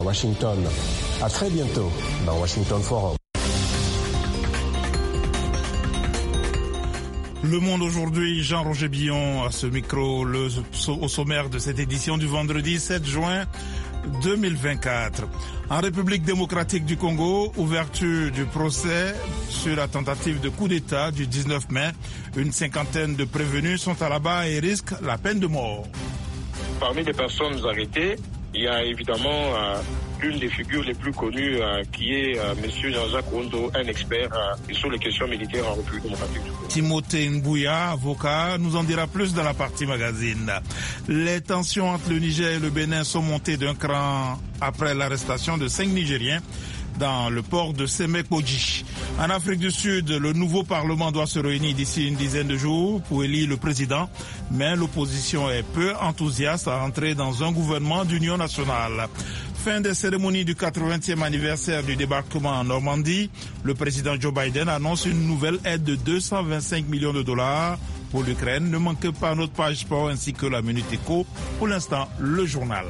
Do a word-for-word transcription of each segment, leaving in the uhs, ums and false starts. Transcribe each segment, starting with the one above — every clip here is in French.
Washington. À très bientôt dans Washington Forum. Le Monde aujourd'hui, Jean-Roger Billon à ce micro, le, au sommaire de cette édition du vendredi sept juin deux mille vingt-quatre. En République démocratique du Congo, ouverture du procès sur la tentative de coup d'État du dix-neuf mai. Une cinquantaine de prévenus sont à la barre et risquent la peine de mort. Parmi les personnes arrêtées, il y a évidemment euh, l'une des figures les plus connues euh, qui est euh, M. Jean-Jacques Wondo, un expert euh, sur les questions militaires en République démocratique du Congo. Timothée Ngouya, avocat, nous en dira plus dans la partie magazine. Les tensions entre le Niger et le Bénin sont montées d'un cran après l'arrestation de cinq Nigériens dans le port de Sémékodji. En Afrique du Sud, le nouveau Parlement doit se réunir d'ici une dizaine de jours pour élire le président, mais l'opposition est peu enthousiaste à entrer dans un gouvernement d'union nationale. Fin des cérémonies du quatre-vingtième anniversaire du débarquement en Normandie, le président Joe Biden annonce une nouvelle aide de deux cent vingt-cinq millions de dollars pour l'Ukraine. Ne manquez pas notre page sport ainsi que la Minute Éco. Pour l'instant, le journal.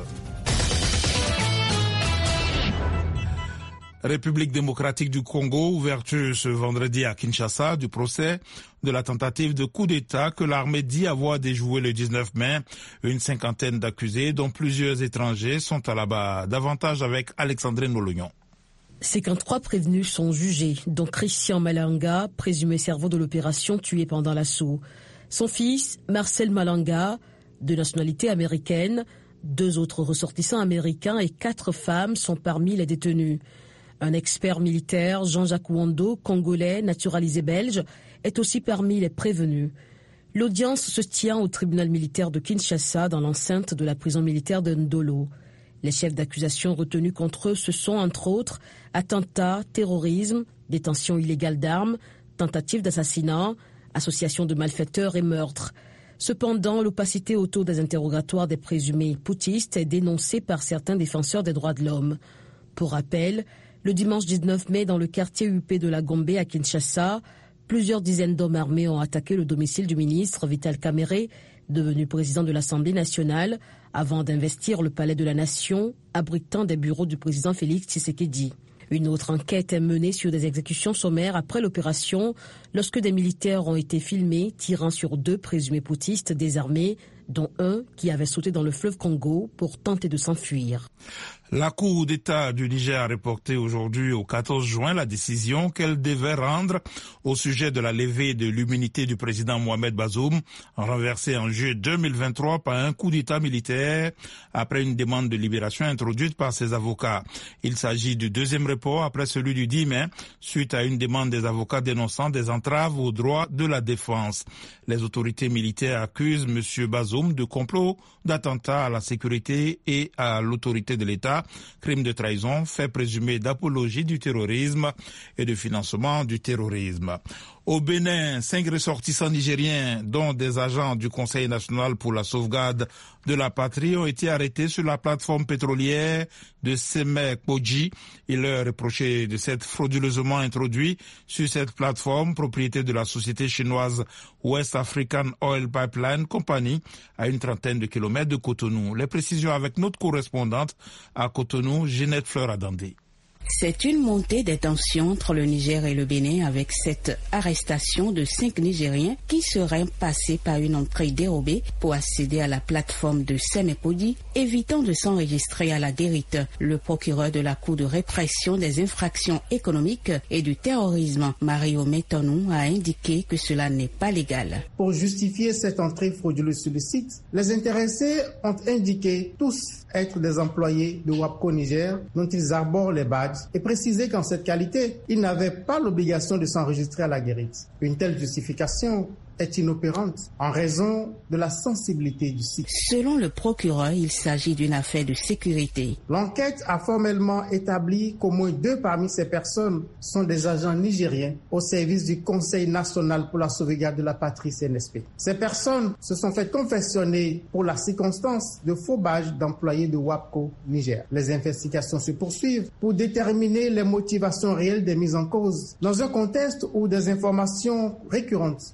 République démocratique du Congo, ouverture ce vendredi à Kinshasa du procès de la tentative de coup d'État que l'armée dit avoir déjoué le dix-neuf mai. Une cinquantaine d'accusés, dont plusieurs étrangers, sont à la barre. Davantage avec Alexandrine Nolognon. cinquante-trois prévenus sont jugés, dont Christian Malanga, présumé cerveau de l'opération tué pendant l'assaut. Son fils, Marcel Malanga, de nationalité américaine, deux autres ressortissants américains et quatre femmes sont parmi les détenus. Un expert militaire, Jean-Jacques Wondo, congolais, naturalisé belge, est aussi parmi les prévenus. L'audience se tient au tribunal militaire de Kinshasa dans l'enceinte de la prison militaire de Ndolo. Les chefs d'accusation retenus contre eux, ce sont entre autres attentats, terrorisme, détention illégale d'armes, tentative d'assassinat, association de malfaiteurs et meurtre. Cependant, l'opacité autour des interrogatoires des présumés poutistes est dénoncée par certains défenseurs des droits de l'homme. Pour rappel, le dimanche dix-neuf mai, dans le quartier huppé de la Gombe à Kinshasa, plusieurs dizaines d'hommes armés ont attaqué le domicile du ministre Vital Kamerhe, devenu président de l'Assemblée nationale, avant d'investir le palais de la Nation, abritant des bureaux du président Félix Tshisekedi. Une autre enquête est menée sur des exécutions sommaires après l'opération, lorsque des militaires ont été filmés tirant sur deux présumés poutistes désarmés, dont un qui avait sauté dans le fleuve Congo pour tenter de s'enfuir. La Cour d'État du Niger a reporté aujourd'hui au quatorze juin la décision qu'elle devait rendre au sujet de la levée de l'immunité du président Mohamed Bazoum, renversé en juillet deux mille vingt-trois par un coup d'État militaire après une demande de libération introduite par ses avocats. Il s'agit du deuxième report après celui du dix mai, suite à une demande des avocats dénonçant des entraves aux droits de la défense. Les autorités militaires accusent M. Bazoum de complot, d'attentat à la sécurité et à l'autorité de l'État, crime de trahison, fait présumé d'apologie du terrorisme et de financement du terrorisme. Au Bénin, cinq ressortissants nigériens, dont des agents du Conseil national pour la sauvegarde de la patrie, ont été arrêtés sur la plateforme pétrolière de Sémékodji. Il leur est reproché de s'être frauduleusement introduit sur cette plateforme, propriété de la société chinoise West African Oil Pipeline Company, à une trentaine de kilomètres de Cotonou. Les précisions avec notre correspondante à Cotonou, Ginette Fleur-Adandé. C'est une montée des tensions entre le Niger et le Bénin avec cette arrestation de cinq Nigériens qui seraient passés par une entrée dérobée pour accéder à la plateforme de Sémékodji, évitant de s'enregistrer à la guérite. Le procureur de la Cour de répression des infractions économiques et du terrorisme, Mario Metonou, a indiqué que cela n'est pas légal. Pour justifier cette entrée frauduleuse sur le site, les intéressés ont indiqué tous être des employés de WAPCO Niger dont ils arborent les badges et préciser qu'en cette qualité, ils n'avaient pas l'obligation de s'enregistrer à la guérite. Une telle justification est inopérante en raison de la sensibilité du site. Selon le procureur, il s'agit d'une affaire de sécurité. L'enquête a formellement établi qu'au moins deux parmi ces personnes sont des agents nigériens au service du Conseil national pour la sauvegarde de la patrie C N S P. Ces personnes se sont fait confectionner pour la circonstance de faux badges d'employés de WAPCO Niger. Les investigations se poursuivent pour déterminer les motivations réelles des mises en cause dans un contexte où des informations récurrentes font état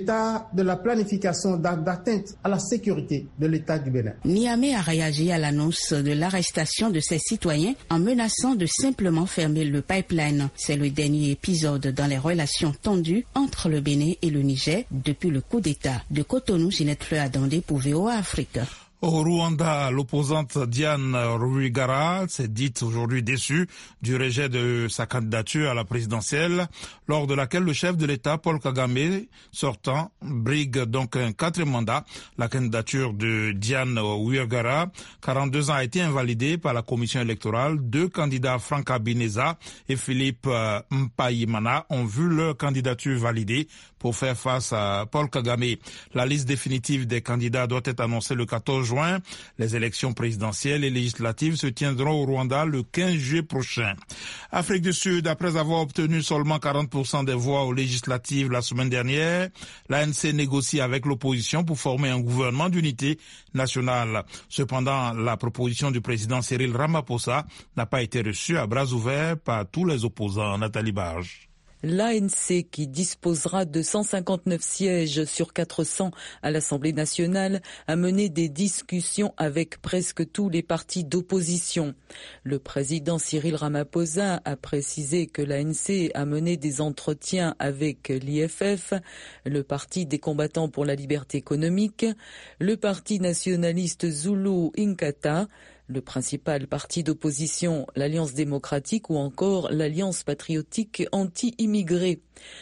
l'état de la planification d'atteinte à la sécurité de l'État du Bénin. Niamey a réagi à l'annonce de l'arrestation de ses citoyens en menaçant de simplement fermer le pipeline. C'est le dernier épisode dans les relations tendues entre le Bénin et le Niger depuis le coup d'État. De Cotonou, Ginette Fleur-Adandé pour V O A Afrique. Au Rwanda, l'opposante Diane Rwigara s'est dite aujourd'hui déçue du rejet de sa candidature à la présidentielle, lors de laquelle le chef de l'État, Paul Kagame, sortant, brigue donc un quatrième mandat. La candidature de Diane Rwigara, quarante-deux ans, a été invalidée par la commission électorale. Deux candidats, Franck Habineza et Philippe Mpayimana, ont vu leur candidature validée pour faire face à Paul Kagame. La liste définitive des candidats doit être annoncée le quatorze juin. Les élections présidentielles et législatives se tiendront au Rwanda le quinze juillet prochain. Afrique du Sud, après avoir obtenu seulement quarante pour cent des voix aux législatives la semaine dernière, l'A N C négocie avec l'opposition pour former un gouvernement d'unité nationale. Cependant, la proposition du président Cyril Ramaphosa n'a pas été reçue à bras ouverts par tous les opposants. Nathalie Barge. L'A N C, qui disposera de cent cinquante-neuf sièges sur quatre cents à l'Assemblée nationale, a mené des discussions avec presque tous les partis d'opposition. Le président Cyril Ramaphosa a précisé que l'A N C a mené des entretiens avec l'I F F, le Parti des combattants pour la liberté économique, le Parti nationaliste Zulu Inkatha, le principal parti d'opposition, l'Alliance démocratique ou encore l'Alliance patriotique anti-immigrés.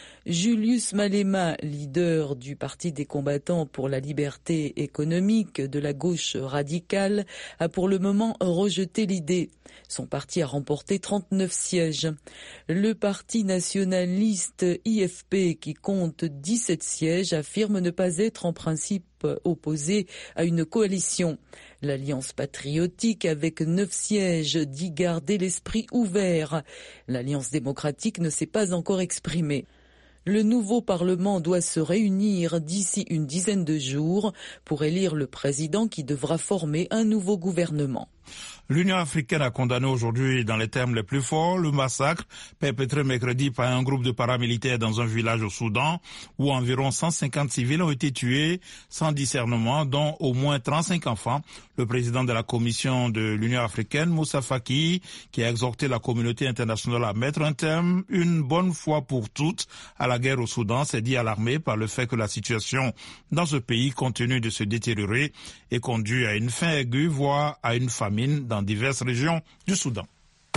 Julius Malema, leader du Parti des combattants pour la liberté économique de la gauche radicale, a pour le moment rejeté l'idée. Son parti a remporté trente-neuf sièges. Le Parti nationaliste I F P, qui compte dix-sept sièges, affirme ne pas être en principe opposé à une coalition. L'Alliance patriotique, avec neuf sièges, dit garder l'esprit ouvert. L'Alliance démocratique ne s'est pas encore exprimée. Le nouveau Parlement doit se réunir d'ici une dizaine de jours pour élire le président qui devra former un nouveau gouvernement. L'Union africaine a condamné aujourd'hui dans les termes les plus forts le massacre perpétré mercredi par un groupe de paramilitaires dans un village au Soudan où environ cent cinquante civils ont été tués sans discernement, dont au moins trente-cinq enfants. Le président de la commission de l'Union africaine, Moussa Faki, qui a exhorté la communauté internationale à mettre un terme une bonne fois pour toutes à la guerre au Soudan, s'est dit alarmé par le fait que la situation dans ce pays continue de se détériorer et conduit à une faim aiguë, voire à une famine dans diverses régions du Soudan.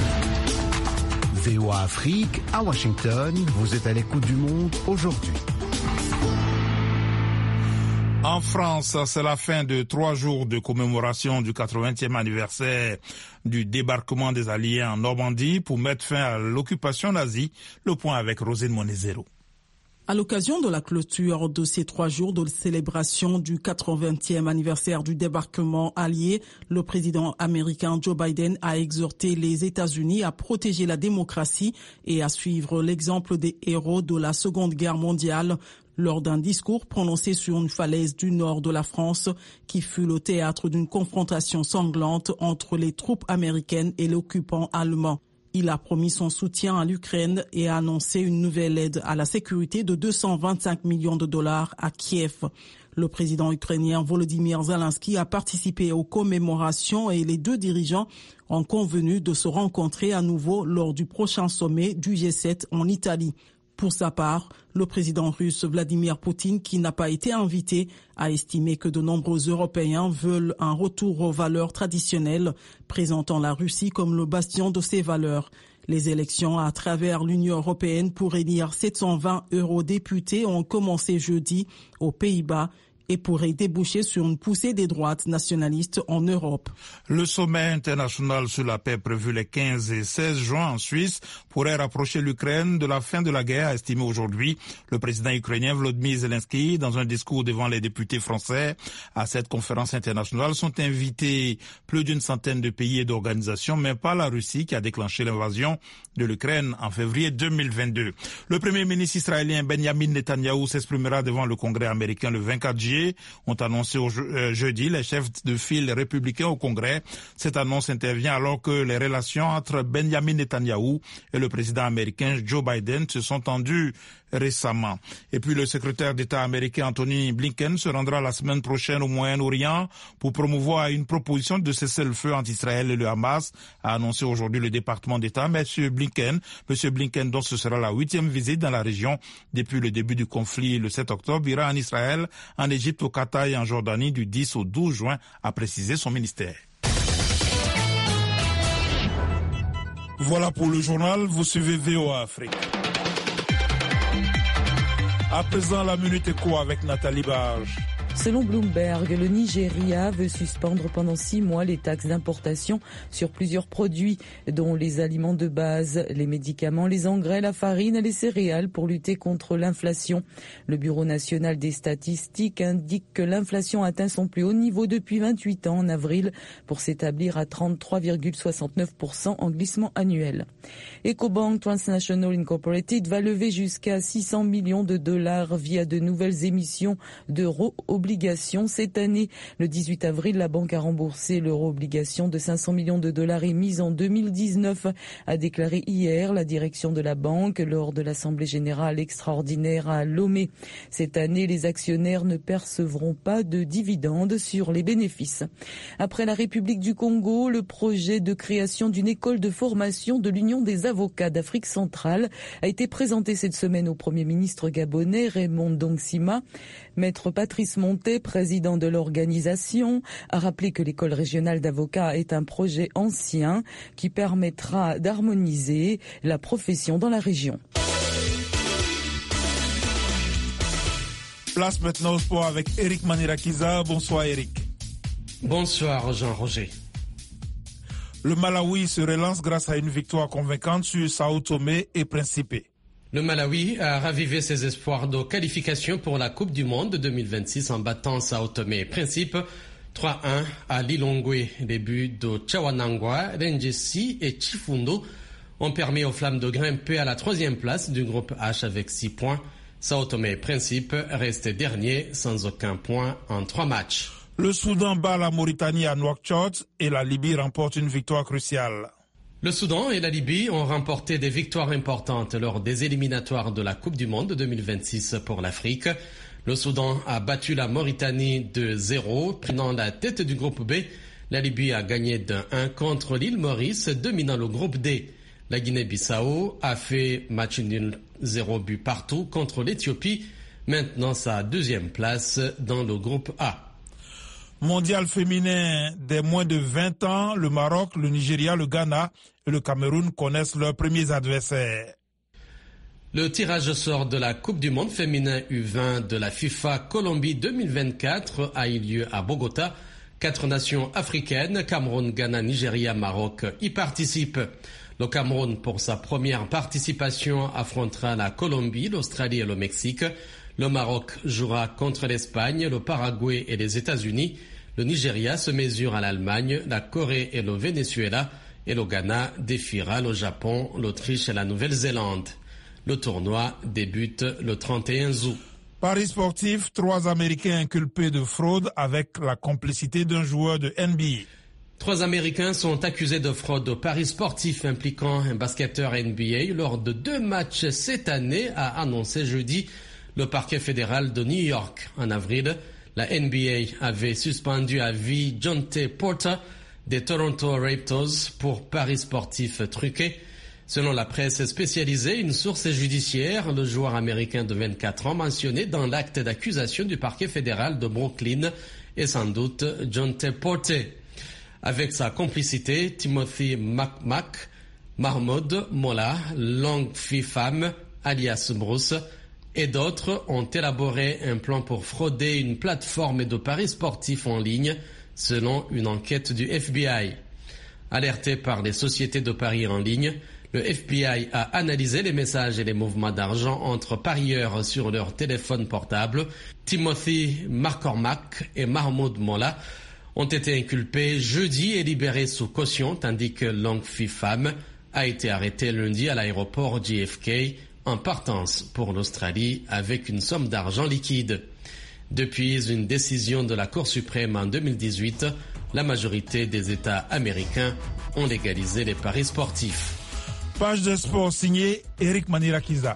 V O A Afrique, à Washington, vous êtes à l'écoute du monde aujourd'hui. En France, c'est la fin de trois jours de commémoration du quatre-vingtième anniversaire du débarquement des Alliés en Normandie pour mettre fin à l'occupation nazie. Le point avec Rosine Monezero. À l'occasion de la clôture de ces trois jours de célébration du quatre-vingtième anniversaire du débarquement allié, le président américain Joe Biden a exhorté les États-Unis à protéger la démocratie et à suivre l'exemple des héros de la Seconde Guerre mondiale lors d'un discours prononcé sur une falaise du nord de la France qui fut le théâtre d'une confrontation sanglante entre les troupes américaines et l'occupant allemand. Il a promis son soutien à l'Ukraine et a annoncé une nouvelle aide à la sécurité de deux cent vingt-cinq millions de dollars à Kiev. Le président ukrainien Volodymyr Zelensky a participé aux commémorations et les deux dirigeants ont convenu de se rencontrer à nouveau lors du prochain sommet du G sept en Italie. Pour sa part, le président russe Vladimir Poutine, qui n'a pas été invité, a estimé que de nombreux Européens veulent un retour aux valeurs traditionnelles, présentant la Russie comme le bastion de ces valeurs. Les élections à travers l'Union européenne pour élire sept cent vingt eurodéputés ont commencé jeudi aux Pays-Bas et pourrait déboucher sur une poussée des droites nationalistes en Europe. Le sommet international sur la paix prévu les quinze et seize juin en Suisse pourrait rapprocher l'Ukraine de la fin de la guerre, a estimé aujourd'hui le président ukrainien Volodymyr Zelensky dans un discours devant les députés français. À cette conférence internationale sont invités plus d'une centaine de pays et d'organisations, mais pas la Russie qui a déclenché l'invasion de l'Ukraine en février deux mille vingt-deux. Le premier ministre israélien Benjamin Netanyahou s'exprimera devant le Congrès américain le vingt-quatre juillet l'unité, ont annoncé au je, euh, jeudi les chefs de file républicains au Congrès. Cette annonce intervient alors que les relations entre Benjamin Netanyahou et le président américain Joe Biden se sont tendues récemment. Et puis le secrétaire d'État américain Anthony Blinken se rendra la semaine prochaine au Moyen-Orient pour promouvoir une proposition de cessez-le-feu entre Israël et le Hamas, a annoncé aujourd'hui le département d'État. Monsieur Blinken, Monsieur Blinken, dont ce sera la huitième visite dans la région depuis le début du conflit le sept octobre, ira en Israël, en Égypte, au Qatar et en Jordanie du dix au douze juin, a précisé son ministère. Voilà pour le journal, vous suivez V O A Afrique. À présent, la Minute Éco avec Nathalie Barge. Selon Bloomberg, le Nigeria veut suspendre pendant six mois les taxes d'importation sur plusieurs produits, dont les aliments de base, les médicaments, les engrais, la farine et les céréales pour lutter contre l'inflation. Le Bureau national des statistiques indique que l'inflation atteint son plus haut niveau depuis vingt-huit ans en avril pour s'établir à trente-trois virgule soixante-neuf pour cent en glissement annuel. EcoBank Transnational Incorporated va lever jusqu'à six cents millions de dollars via de nouvelles émissions d'euros obligations cette année. Le dix-huit avril, la banque a remboursé l'euro-obligation de cinq cents millions de dollars émise en deux mille dix-neuf, a déclaré hier la direction de la banque lors de l'Assemblée générale extraordinaire à Lomé. Cette année, les actionnaires ne percevront pas de dividendes sur les bénéfices. Après la République du Congo, le projet de création d'une école de formation de l'Union des avocats d'Afrique centrale a été présenté cette semaine au Premier ministre gabonais Raymond Dongsima. Maître Patrice Monté, président de l'organisation, a rappelé que l'école régionale d'avocats est un projet ancien qui permettra d'harmoniser la profession dans la région. Place maintenant au sport avec Eric Manirakiza. Bonsoir Eric. Bonsoir Jean-Roger. Le Malawi se relance grâce à une victoire convaincante sur Sao Tomé et Principe. Le Malawi a ravivé ses espoirs de qualification pour la Coupe du Monde deux mille vingt-six en battant Sao Tomé et Principe trois un à Lilongwe. Les buts de Chawanangwa, Renjesi et Chifundo ont permis aux Flammes de grimper à la troisième place du groupe H avec six points. Sao Tomé et Principe restent derniers sans aucun point en trois matchs. Le Soudan bat la Mauritanie à Nouakchott et la Libye remporte une victoire cruciale. Le Soudan et la Libye ont remporté des victoires importantes lors des éliminatoires de la Coupe du Monde deux mille vingt-six pour l'Afrique. Le Soudan a battu la Mauritanie de zéro, prenant la tête du groupe B. La Libye a gagné d'un un contre l'île Maurice, dominant le groupe D. La Guinée-Bissau a fait match nul zéro but partout contre l'Éthiopie, maintenant sa deuxième place dans le groupe A. Mondial féminin des moins de vingt ans, le Maroc, le Nigeria, le Ghana et le Cameroun connaissent leurs premiers adversaires. Le tirage au sort de la Coupe du Monde féminin U vingt de la FIFA Colombie deux mille vingt-quatre a eu lieu à Bogota. Quatre nations africaines, Cameroun, Ghana, Nigeria, Maroc, y participent. Le Cameroun, pour sa première participation, affrontera la Colombie, l'Australie et le Mexique. Le Maroc jouera contre l'Espagne, le Paraguay et les États-Unis. Le Nigeria se mesure à l'Allemagne, la Corée et le Venezuela. Et le Ghana défiera le Japon, l'Autriche et la Nouvelle-Zélande. Le tournoi débute le trente et un août. Paris sportif, trois Américains inculpés de fraude avec la complicité d'un joueur de N B A. Trois Américains sont accusés de fraude au paris sportif impliquant un basketteur N B A lors de deux matchs cette année, a annoncé jeudi le parquet fédéral de New York. En avril, la N B A avait suspendu à vie Jonte Porter des Toronto Raptors pour paris sportifs truqués. Selon la presse spécialisée, une source judiciaire, le joueur américain de vingt-quatre ans mentionné dans l'acte d'accusation du parquet fédéral de Brooklyn est sans doute Jonte Porter. Avec sa complicité, Timothy McMack, Mahmoud Mola, Long Phi Pham, alias Bruce, et d'autres ont élaboré un plan pour frauder une plateforme de paris sportifs en ligne, selon une enquête du F B I. Alerté par les sociétés de paris en ligne, le F B I a analysé les messages et les mouvements d'argent entre parieurs sur leur téléphone portable. Timothy McCormack et Mahmoud Mola ont été inculpés jeudi et libérés sous caution, tandis que Long Phi Pham a été arrêté lundi à l'aéroport J F K en partance pour l'Australie avec une somme d'argent liquide. Depuis une décision de la Cour suprême en deux mille dix-huit, la majorité des États américains ont légalisé les paris sportifs. Page de sport signée Eric Manirakiza.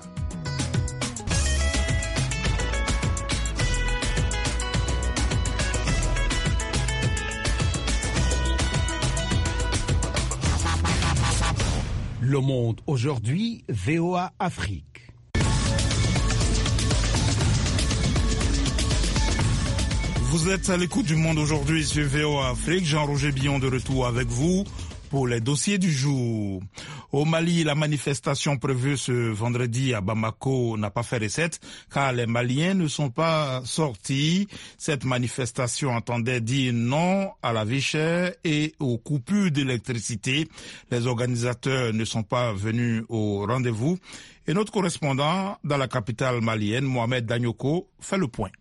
Le Monde aujourd'hui, V O A Afrique. Vous êtes à l'écoute du Monde aujourd'hui sur V O A Afrique. Jean-Roger Billon de retour avec vous pour les dossiers du jour. Au Mali, la manifestation prévue ce vendredi à Bamako n'a pas fait recette car les Maliens ne sont pas sortis. Cette manifestation entendait dire non à la vie chère et aux coupures d'électricité. Les organisateurs ne sont pas venus au rendez-vous. Et notre correspondant dans la capitale malienne, Mohamed Danyoko, fait le point.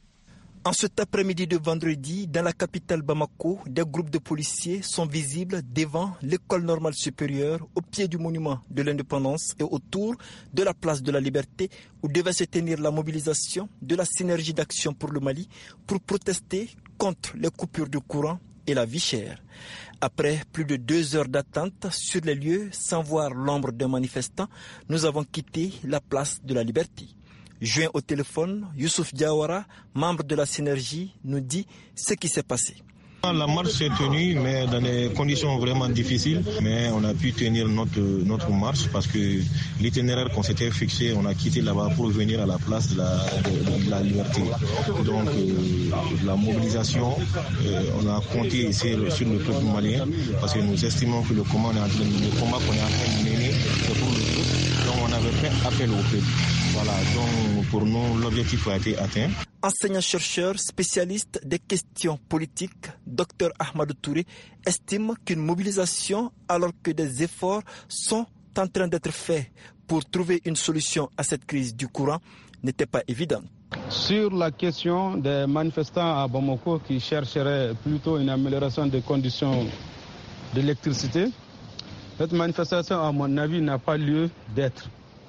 En cet après-midi de vendredi, dans la capitale Bamako, des groupes de policiers sont visibles devant l'école normale supérieure, au pied du monument de l'indépendance et autour de la place de la Liberté, où devait se tenir la mobilisation de la synergie d'action pour le Mali pour protester contre les coupures de courant et la vie chère. Après plus de deux heures d'attente sur les lieux, sans voir l'ombre d'un manifestant, nous avons quitté la place de la Liberté. Joint au téléphone, Youssouf Diawara, membre de la Synergie, nous dit ce qui s'est passé. La marche s'est tenue, mais dans des conditions vraiment difficiles. Mais on a pu tenir notre, notre marche parce que l'itinéraire qu'on s'était fixé, on a quitté là-bas pour venir à la place de la, de, de la Liberté. Donc euh, la mobilisation, euh, on a compté ici sur le peuple malien parce que nous estimons que le combat, on est en train, le combat qu'on est en train de mener, c'est pour le peuple. Donc on avait fait appel au peuple. Voilà, donc pour nous, l'objectif a été atteint. Enseignant-chercheur spécialiste des questions politiques, Dr Ahmadou Touré, estime qu'une mobilisation, alors que des efforts sont en train d'être faits pour trouver une solution à cette crise du courant, n'était pas évidente. Sur la question des manifestants à Bamako qui chercheraient plutôt une amélioration des conditions d'électricité, cette manifestation, à mon avis, n'a pas lieu d'être.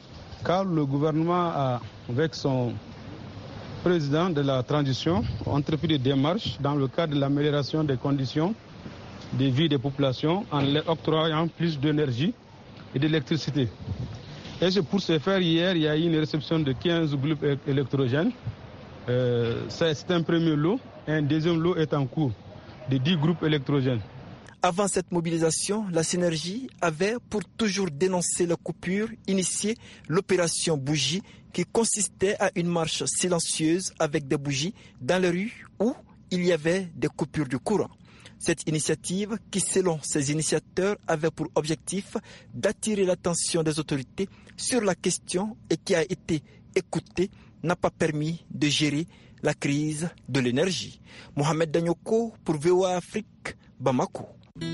Car le gouvernement a, avec son président de la transition, entrepris des démarches dans le cadre de l'amélioration des conditions de vie des populations en leur octroyant plus d'énergie et d'électricité. Et c'est pour ce faire, hier, il y a eu une réception de quinze groupes électrogènes. Euh, c'est un premier lot, et un deuxième lot est en cours de dix groupes électrogènes. Avant cette mobilisation, la Synergie avait pour toujours dénoncé la coupure, initié l'opération Bougie qui consistait à une marche silencieuse avec des bougies dans les rues où il y avait des coupures de courant. Cette initiative qui, selon ses initiateurs, avait pour objectif d'attirer l'attention des autorités sur la question et qui a été écoutée, n'a pas permis de gérer la crise de l'énergie. Mohamed Danyoko pour V O A Afrique, Bamako.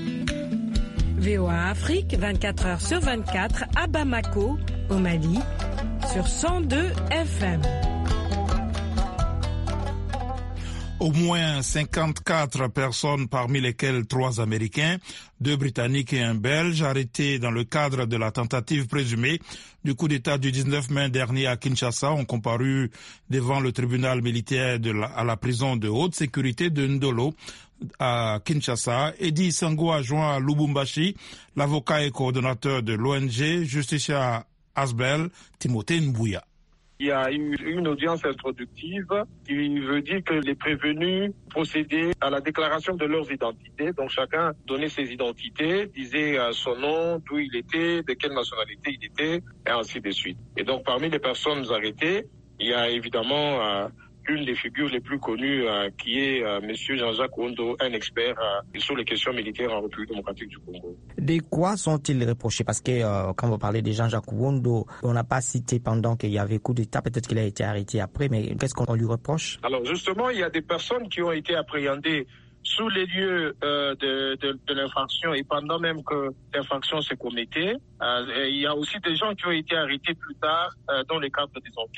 V O A Afrique, vingt-quatre heures sur vingt-quatre à Bamako, au Mali, sur cent deux F M. Au moins cinquante-quatre personnes, parmi lesquelles trois Américains, deux Britanniques et un Belge, arrêtés dans le cadre de la tentative présumée du coup d'État du dix-neuf mai dernier à Kinshasa, ont comparu devant le tribunal militaire de la, à la prison de haute sécurité de Ndolo à Kinshasa. Eddie Sango a joint à Lubumbashi l'avocat et coordonnateur de l'O N G Justicia Asbel, Timothée Mbouya. Il y a eu une audience introductive qui veut dire que les prévenus procédaient à la déclaration de leurs identités. Donc chacun donnait ses identités, disait son nom, d'où il était, de quelle nationalité il était, et ainsi de suite. Et donc parmi les personnes arrêtées, il y a évidemment euh, une des figures les plus connues euh, qui est euh, M. Jean-Jacques Ondo, un expert euh, sur les questions militaires en République démocratique du Congo. De quoi sont-ils reprochés? Parce que euh, quand vous parlez de Jean-Jacques Ondo, on n'a pas cité pendant qu'il y avait coup d'État, peut-être qu'il a été arrêté après, mais qu'est-ce qu'on lui reproche? Alors justement, il y a des personnes qui ont été appréhendées sous les lieux euh, de, de, de l'infraction et pendant même que l'infraction se commettait. Euh, il y a aussi des gens qui ont été arrêtés plus tard euh, dans le cadre des enquêtes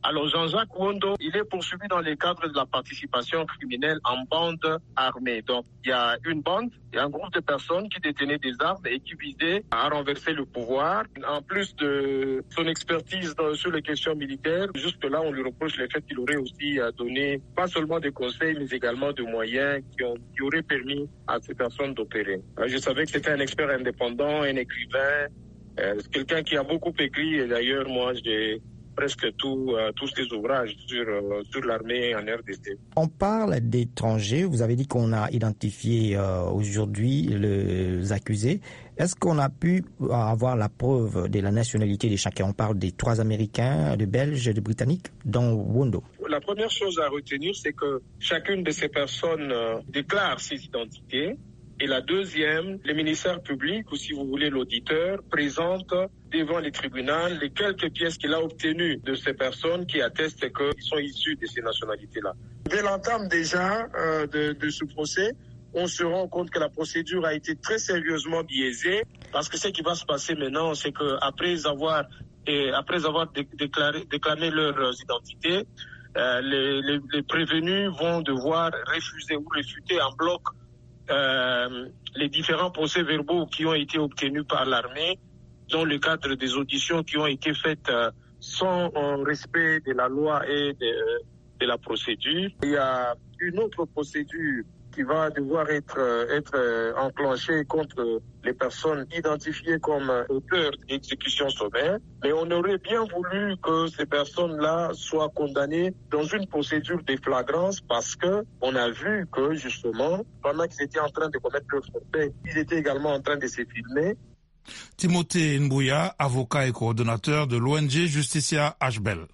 Alors Jean-Jacques Wondo, il est poursuivi dans le cadre de la participation criminelle en bande armée. Donc il y a une bande, il y a un groupe de personnes qui détenaient des armes et qui visaient à renverser le pouvoir. En plus de son expertise dans, sur les questions militaires, jusque-là on lui reproche le fait qu'il aurait aussi donné pas seulement des conseils mais également des moyens qui, ont, qui auraient permis à ces personnes d'opérer. Je savais que c'était un expert indépendant, un écrivain, euh, quelqu'un qui a beaucoup écrit et d'ailleurs moi j'ai presque tout, euh, tous ces ouvrages sur, euh, sur l'armée en R D C. On parle d'étrangers. Vous avez dit qu'on a identifié euh, aujourd'hui les accusés. Est-ce qu'on a pu avoir la preuve de la nationalité de chacun? On parle des trois Américains, de Belges, de Britanniques, dont Wondo. La première chose à retenir, c'est que chacune de ces personnes euh, déclare ses identités. Et la deuxième, le ministère public, ou si vous voulez l'auditeur, présente devant les tribunaux les quelques pièces qu'il a obtenues de ces personnes qui attestent qu'ils sont issus de ces nationalités-là. Dès l'entame déjà euh, de, de ce procès, on se rend compte que la procédure a été très sérieusement biaisée, parce que ce qui va se passer maintenant, c'est qu'après avoir, et après avoir dé- déclaré, déclamé leurs identités, euh, les, les, les prévenus vont devoir refuser ou réfuter en bloc Euh, les différents procès-verbaux qui ont été obtenus par l'armée dans le cadre des auditions qui ont été faites euh, sans euh, respect de la loi et de, de la procédure. Il y a une autre procédure qui va devoir être, être enclenchée contre les personnes identifiées comme auteurs d'exécution sommaire. Mais on aurait bien voulu que ces personnes-là soient condamnées dans une procédure de flagrance parce que on a vu que, justement, pendant qu'ils étaient en train de commettre leur forfait, ils étaient également en train de se filmer. Timothée Mbouya, avocat et coordonnateur de l'O N G Justicia H-Bell.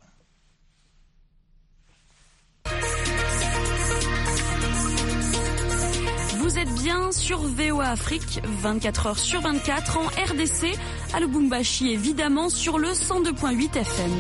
Vous êtes bien sur V O A Afrique, vingt-quatre heures sur vingt-quatre en R D C, à Lubumbashi évidemment sur le cent deux virgule huit F M.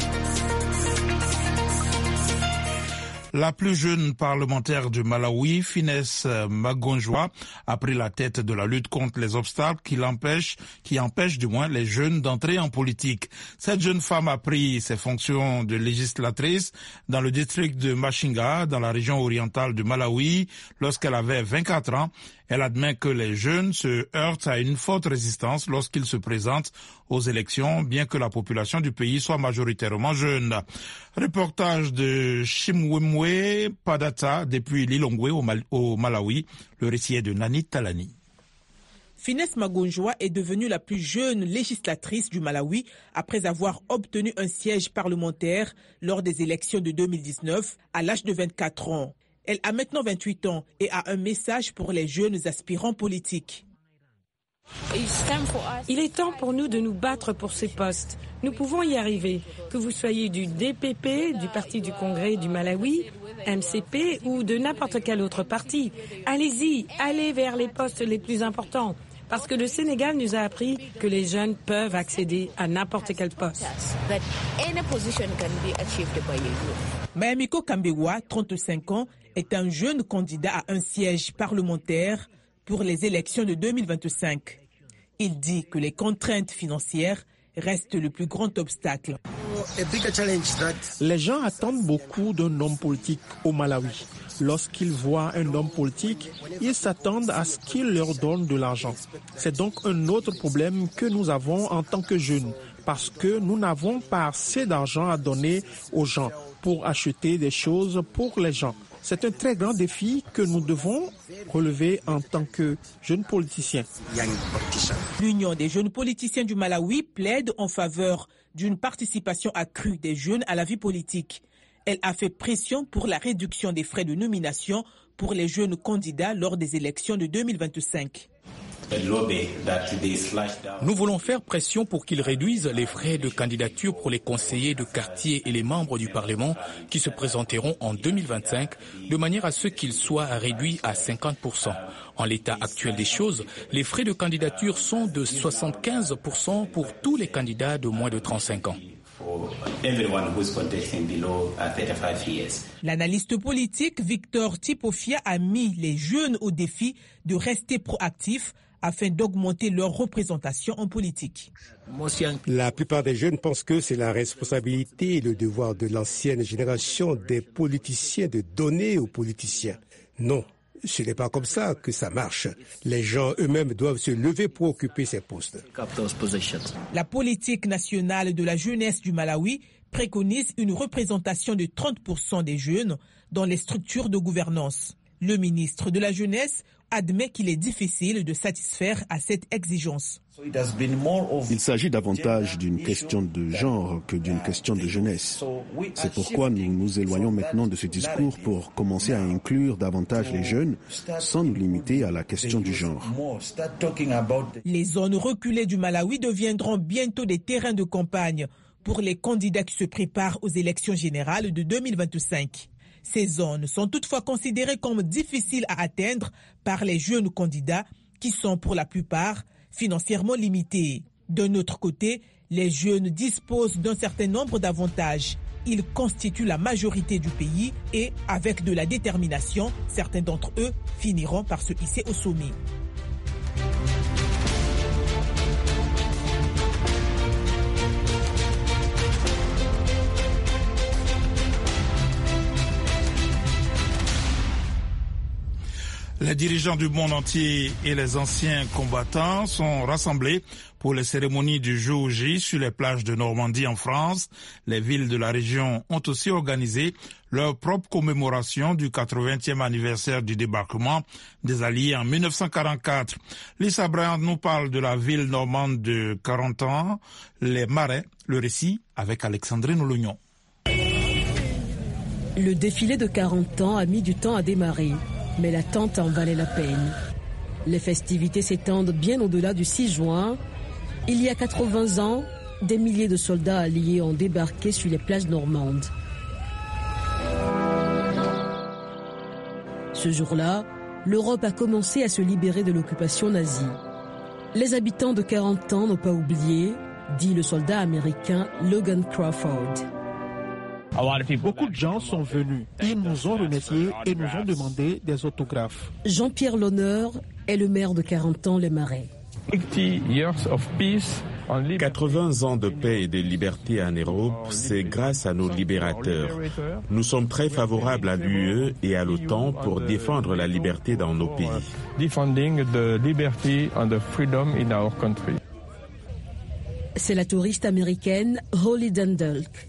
La plus jeune parlementaire du Malawi, Finesse Magonjoa, a pris la tête de la lutte contre les obstacles qui l'empêchent, qui empêchent du moins les jeunes d'entrer en politique. Cette jeune femme a pris ses fonctions de législatrice dans le district de Machinga, dans la région orientale du Malawi, lorsqu'elle avait vingt-quatre ans. Elle admet que les jeunes se heurtent à une forte résistance lorsqu'ils se présentent aux élections, bien que la population du pays soit majoritairement jeune. Reportage de Chimwemwe Padata depuis Lilongwe au, Mal- au Malawi. Le récit est de Nani Talani. Finesse Magonjoa est devenue la plus jeune législatrice du Malawi après avoir obtenu un siège parlementaire lors des élections de deux mille dix-neuf à l'âge de vingt-quatre ans. Elle a maintenant vingt-huit ans et a un message pour les jeunes aspirants politiques. Il est temps pour nous de nous battre pour ces postes. Nous pouvons y arriver. Que vous soyez du D P P, du Parti du Congrès du Malawi, M C P ou de n'importe quel autre parti. Allez-y, allez vers les postes les plus importants. Parce que le Sénégal nous a appris que les jeunes peuvent accéder à n'importe quel poste. Mayamiko Kambewa, trente-cinq ans, est un jeune candidat à un siège parlementaire pour les élections de deux mille vingt-cinq. Il dit que les contraintes financières restent le plus grand obstacle. Les gens attendent beaucoup d'un homme politique au Malawi. Lorsqu'ils voient un homme politique, ils s'attendent à ce qu'il leur donne de l'argent. C'est donc un autre problème que nous avons en tant que jeunes, parce que nous n'avons pas assez d'argent à donner aux gens pour acheter des choses pour les gens. C'est un très grand défi que nous devons relever en tant que jeunes politiciens. L'Union des jeunes politiciens du Malawi plaide en faveur d'une participation accrue des jeunes à la vie politique. Elle a fait pression pour la réduction des frais de nomination pour les jeunes candidats lors des élections de deux mille vingt-cinq. Nous voulons faire pression pour qu'ils réduisent les frais de candidature pour les conseillers de quartier et les membres du Parlement qui se présenteront en deux mille vingt-cinq, de manière à ce qu'ils soient réduits à cinquante pour cent. En l'état actuel des choses, les frais de candidature sont de soixante-quinze pour cent pour tous les candidats de moins de trente-cinq ans. L'analyste politique Victor Tipofia a mis les jeunes au défi de rester proactifs afin d'augmenter leur représentation en politique. La plupart des jeunes pensent que c'est la responsabilité et le devoir de l'ancienne génération des politiciens de donner aux politiciens. Non, ce n'est pas comme ça que ça marche. Les gens eux-mêmes doivent se lever pour occuper ces postes. La politique nationale de la jeunesse du Malawi préconise une représentation de trente pour cent des jeunes dans les structures de gouvernance. Le ministre de la Jeunesse admet qu'il est difficile de satisfaire à cette exigence. Il s'agit davantage d'une question de genre que d'une question de jeunesse. C'est pourquoi nous nous éloignons maintenant de ce discours pour commencer à inclure davantage les jeunes sans nous limiter à la question du genre. Les zones reculées du Malawi deviendront bientôt des terrains de campagne pour les candidats qui se préparent aux élections générales de deux mille vingt-cinq. Ces zones sont toutefois considérées comme difficiles à atteindre par les jeunes candidats qui sont pour la plupart financièrement limités. D'un autre côté, les jeunes disposent d'un certain nombre d'avantages. Ils constituent la majorité du pays et, avec de la détermination, certains d'entre eux finiront par se hisser au sommet. Les dirigeants du monde entier et les anciens combattants sont rassemblés pour les cérémonies du jour J sur les plages de Normandie en France. Les villes de la région ont aussi organisé leur propre commémoration du quatre-vingtième anniversaire du débarquement des Alliés en mille neuf cent quarante-quatre. Lisa Bryant nous parle de la ville normande de quarante ans, les Marais. Le récit avec Alexandrine Oulognon. Le défilé de quarante ans a mis du temps à démarrer. Mais l'attente en valait la peine. Les festivités s'étendent bien au-delà du six juin. Il y a quatre-vingts ans, des milliers de soldats alliés ont débarqué sur les plages normandes. Ce jour-là, l'Europe a commencé à se libérer de l'occupation nazie. Les habitants de quarante ans n'ont pas oublié, dit le soldat américain Logan Crawford. Beaucoup de gens sont venus. Ils nous ont remerciés et nous ont demandé des autographes. Jean-Pierre Lonneur est le maire de quarante ans, les Marais. quatre-vingts ans de paix et de liberté en Europe, c'est grâce à nos libérateurs. Nous sommes très favorables à l'U E et à l'OTAN pour défendre la liberté dans nos pays. C'est la touriste américaine Holly Dundalk.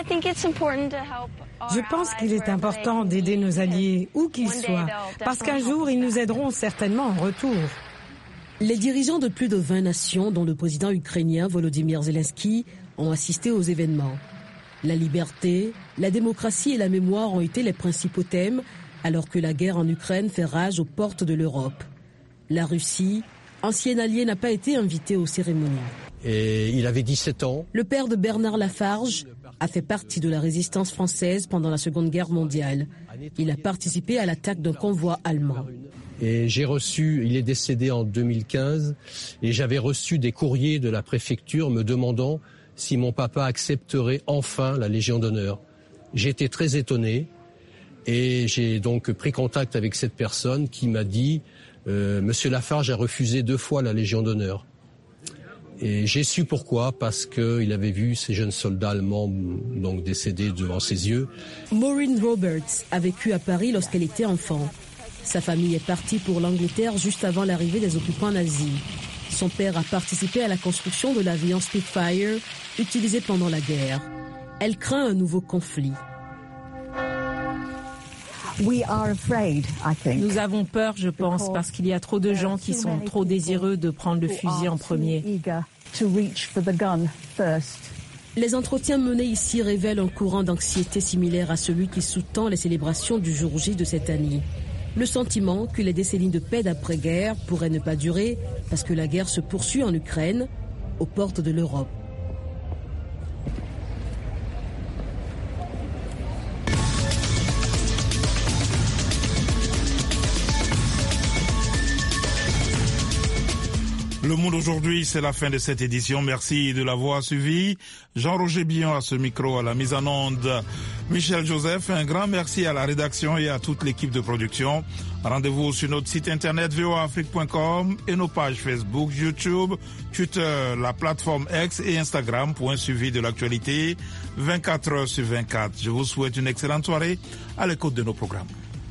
Je pense qu'il est important d'aider nos alliés, où qu'ils soient, parce qu'un jour, ils nous aideront certainement en retour. Les dirigeants de plus de vingt nations, dont le président ukrainien Volodymyr Zelensky, ont assisté aux événements. La liberté, la démocratie et la mémoire ont été les principaux thèmes, alors que la guerre en Ukraine fait rage aux portes de l'Europe. La Russie, ancien allié, n'a pas été invitée aux cérémonies. Et il avait dix-sept ans. Le père de Bernard Lafarge a fait partie de la résistance française pendant la Seconde Guerre mondiale. Il a participé à l'attaque d'un convoi allemand. Et j'ai reçu, il est décédé en deux mille quinze, et j'avais reçu des courriers de la préfecture me demandant si mon papa accepterait enfin la Légion d'honneur. J'ai été très étonné et j'ai donc pris contact avec cette personne qui m'a dit euh, « Monsieur Lafarge a refusé deux fois la Légion d'honneur ». Et j'ai su pourquoi, parce qu'il avait vu ces jeunes soldats allemands donc décédés devant ses yeux. Maureen Roberts a vécu à Paris lorsqu'elle était enfant. Sa famille est partie pour l'Angleterre juste avant l'arrivée des occupants nazis. Son père a participé à la construction de l'avion Spitfire, utilisé pendant la guerre. Elle craint un nouveau conflit. Nous avons peur, je pense, parce qu'il y a trop de gens qui sont trop désireux de prendre le fusil en premier. Les entretiens menés ici révèlent un courant d'anxiété similaire à celui qui sous-tend les célébrations du jour J de cette année. Le sentiment que les décennies de paix d'après-guerre pourraient ne pas durer parce que la guerre se poursuit en Ukraine, aux portes de l'Europe. Le Monde aujourd'hui, c'est la fin de cette édition. Merci de l'avoir suivi. Jean-Roger Billon à ce micro, à la mise en onde. Michel Joseph, un grand merci à la rédaction et à toute l'équipe de production. Rendez-vous sur notre site internet v o a afrique point com et nos pages Facebook, YouTube, Twitter, la plateforme X et Instagram pour un suivi de l'actualité vingt-quatre heures sur vingt-quatre. Je vous souhaite une excellente soirée à l'écoute de nos programmes.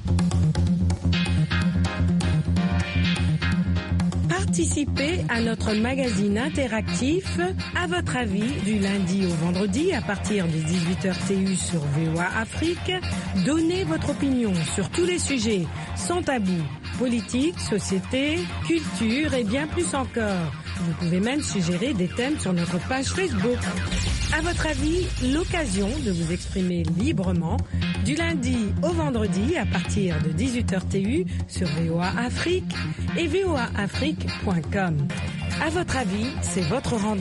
Participez à notre magazine interactif À votre avis du lundi au vendredi à partir de dix-huit heures T U sur V O A Afrique. Donnez votre opinion sur tous les sujets sans tabou, politique, société, culture et bien plus encore. Vous pouvez même suggérer des thèmes sur notre page Facebook. À votre avis, l'occasion de vous exprimer librement du lundi au vendredi à partir de dix-huit heures T U sur V O A Afrique et v o a afrique point com. À votre avis, c'est votre rendez-vous.